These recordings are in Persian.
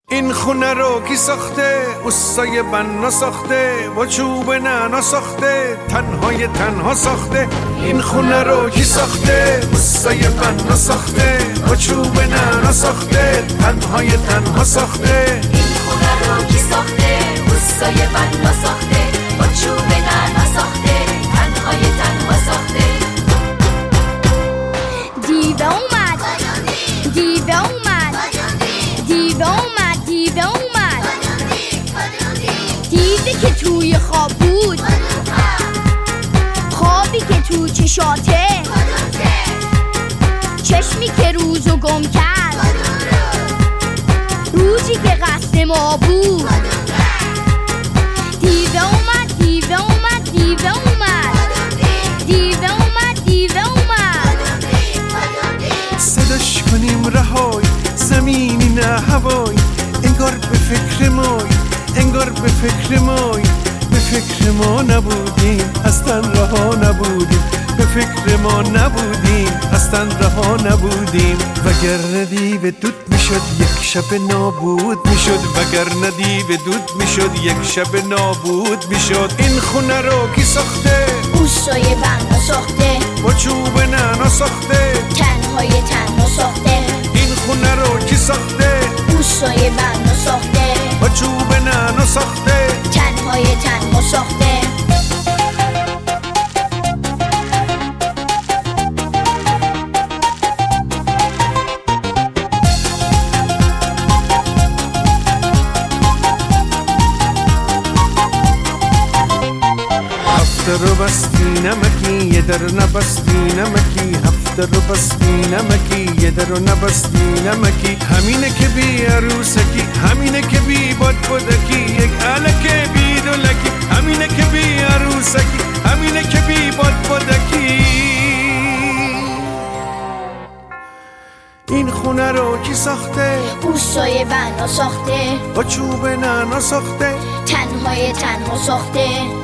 این خونه رو کی ساخته؟ اوستای بنا ساخته، با چوب نعنا ساخته، تنهای تنها ساخته. این خونه رو کی ساخته؟ اوستای بنا ساخته، با چوب نعنا ساخته، تنهای تنها ساخته. این خونه رو کی ساخته؟ اوستای بنا ساخته، با چوب نعنا ساخته، تنهای تنها ساخته. دیوه اومد، دیوه اومد، دیوه اومد، دیوه اومد، دیوی که توی خواب بود، خوابی که تو چشاته، چشمی که روزو گم کرد، روزی که قصد ما بود. دیوه اومد، دیوه اومد، دیوه اومد، دیوه اومد، دیوه اومد. صداش کنیم رهای، زمینی نه هوای، انگار به فکر مای، انگار به فکر مای. به فکر ما نبودیم، اصلا رها نبودیم، به فکر ما نبودیم، اصلا رها نبودیم. وگرنه دیو دود میشد یک شب نابود میشد، وگرنه دیو دود میشد یک شب نابود میشد. این خونه رو کی ساخته؟ اوستای بنا ساخته، با چوب نعنا ساخته، تنهای تنها ساخته. این خونه رو کی ساخته؟ اوستای بنا ساخته، با چوب نعنا ساخته، تنهای تنها ساخته. هفته رو بستی نمکی یه در نبستی نمکی، هفته رو بستی نمکی یه در نبستی نمکی. همینه که بی عروسکی، همینه که بی باد بودکی، یک علکه بی دولکی، همینه که بی عروسکی، همینه که بی باد بودکی. این خونه رو کی ساخته؟ اوستای بنا ساخته، با چوب نعنا ساخته، تنهای تنها ساخته.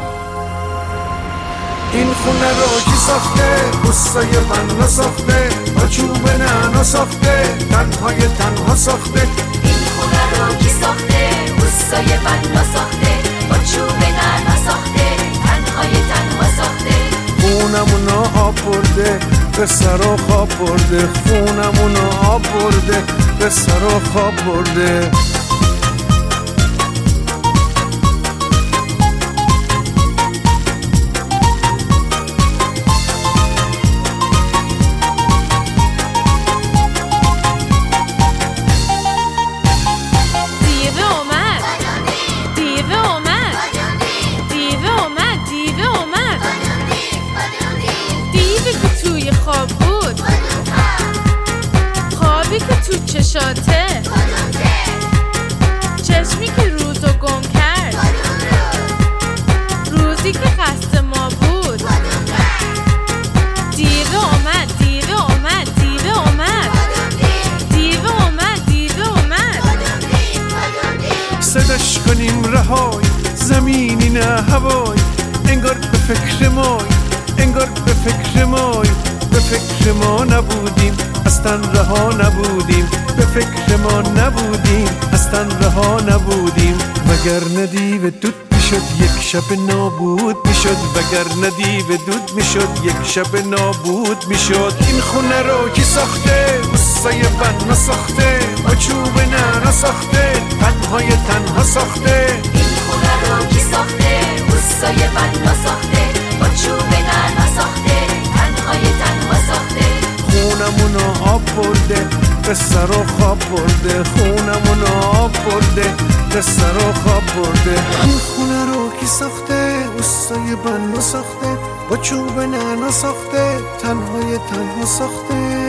این خونه رو کی ساخته؟ اوستای بنا ساخته، با چوب نعنا ساخته، تنهای تنها ساخته. این خونه رو کی ساخته؟ اوستای بنا ساخته، با چوب نعنا ساخته، تنهای تنها ساخته. خونمونو آب برده، به سر و خواب برده، خونمونو آب برده، به سر و خواب برده. خواب بود، خوابی که تو چشاته، چشمی که روزو گم کرد، روزی که قصد ما بود. دیوه اومد، دیوه اومد، دیوه اومد، دیوه اومد، دیوه اومد. صداش کنیم رهای، زمینی نه هوای، انگار به فکر مای، انگار به فکر مای. به فکر ما نبودیم، اصلا رها نبودیم، به فکر ما نبودیم، اصلا رها نبودیم. وگرنه دیو دود میشد یک شب نابود میشد، وگرنه دیو دود میشد یک شب نابود میشد. این خونه رو کی ساخته؟ اوستای بنا ساخته، با چوب نعنا ساخته، تنهای تنها ساخته. این خونه رو کی ساخته؟ اوستای بنا ساخته، با چوب نعنا ساخته، تنهای تنها ساخته. خونمونو آب برده، به سر و خواب برده، خونمونو آب برده، به سر و خواب برده. این خونه رو کی ساخته؟ اوستای بنا ساخته، با چوب نعنا ساخته، تنهای تنها ساخته.